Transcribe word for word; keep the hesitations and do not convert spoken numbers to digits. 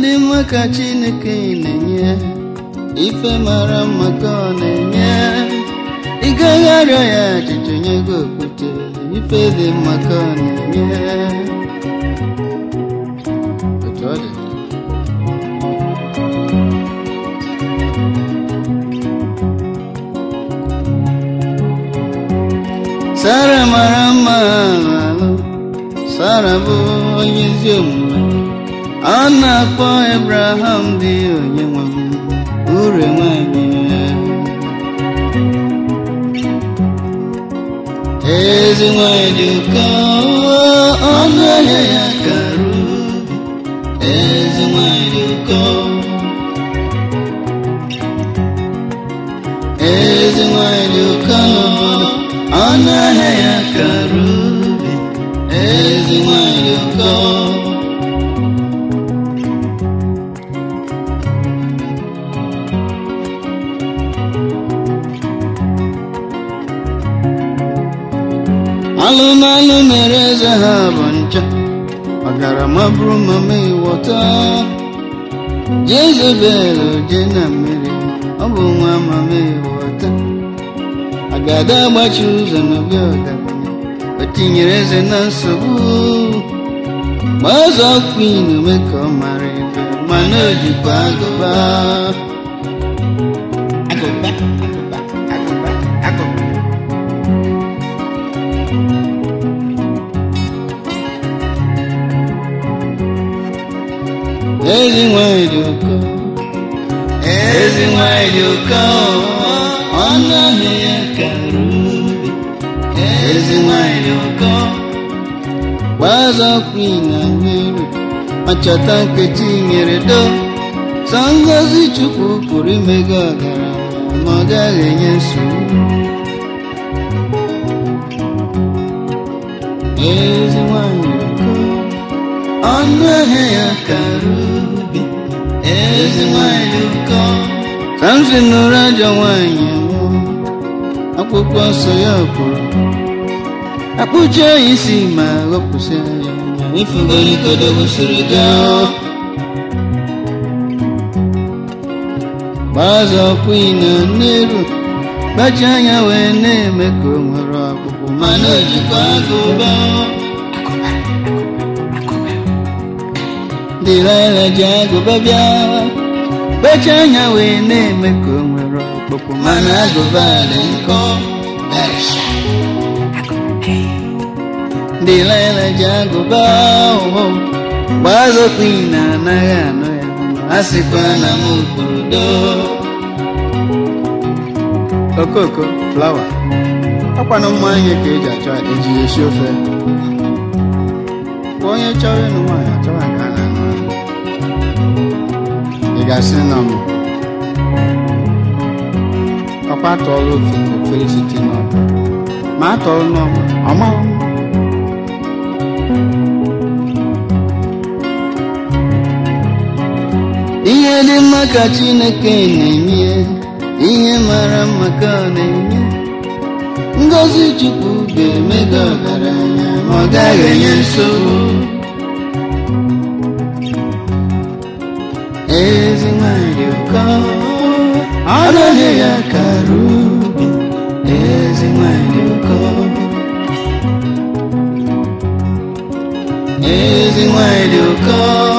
dị mma ka Chineke na-enye, ife mara mma ka ọ na-enye. Ị gaghị arịọ ya ajụjụ nye gị okwute, ife dị mma ka ọ na-enye. Otu ọ dị, Sara mara mma alụ, Sara bụ onye ezi omume. Ọ na-akpọ Abraham dị onye nwe m, ure nwanyị. Ezi nwanyị dị ụkọ, ọnụ ahịa ya kara ubi. Ezi nwanyị dị ụkọ, ezi nwanyị dị ụkọ, ọnụ ahịa ya kara ubi. Ezi nwanyị dị ụkọ. Alụmalụ mere eze ha bụ ncha, ọgarama bụrụ mama ịwọta. Jezebel je na mmiri, ọ bụ nwa mama ịwọta. Agada agbachi ụzọ n'obi ọgaranya, o tinyere eze na nsogbu. Gbazọ Queen ome ka ọ mara ibe, mana o jikwa agụba. Agụba, agụba, agụba, agụba. Ezi nwanyị dị ụkọ, ezi nwanyị dị ụkọ, ọnụ ahịa ya kara ubi. Ezi nwanyị dị ụkọ. Gbazọ Queen na mmiri, ma chọta Nkechi nyere do. Sọ ngọzi Chukwu pụrụ ime gị ọgaranya, ma ọ gaghị enye nsogbu. Ezi nwanyị dị ụkọ, ọnụ ahịa ya kara ubi. Ezi nwanyị dị ụkọ. Samson nụrụ ajọ nwanyị nwụọ, akwụkwọ nsọ ya kwuru, akpụcha isi ma ghọpụsịa ya anya. Ifugoligodo gosiri gị. Gbazọ Queen na Nneru, gbachi anya wee na-eme ka o nwere ọkpụkpụ, mana o jikwa agụba. Delilah ji agụba bịa, gbachi anya wee na-eme ka o nwere ọkpụkpụ, mana agụba dị nkọ. Delilah ji agụba, Gbazọ Queen anaghị anụ ya, a sịkwa na m kwuru doo. Okoko flawa, ọkwanụ mma ihe ka eji achọ eji esi ofe. Onye chọrọ ịnụ nwaanyị achọwa ka a na-anụ. Ị ga-asị na m ọkwa atọọla ofe ka ofere site n'ọkụ, ma atọọla n'ọma ọma. Ihe dị mma ka Chineke na-enye, ihe mara mma ka ọ na-enye. Ngọzi Chukwu ga-eme gị ọgaranya, ma ọ gaghị enye nsogbu. Ezi nwanyị dị ụkọ, ọnụ ahịa ya kara ubi. Ezi nwanyị dị ụkọ, ezi nwanyị dị ụkọ.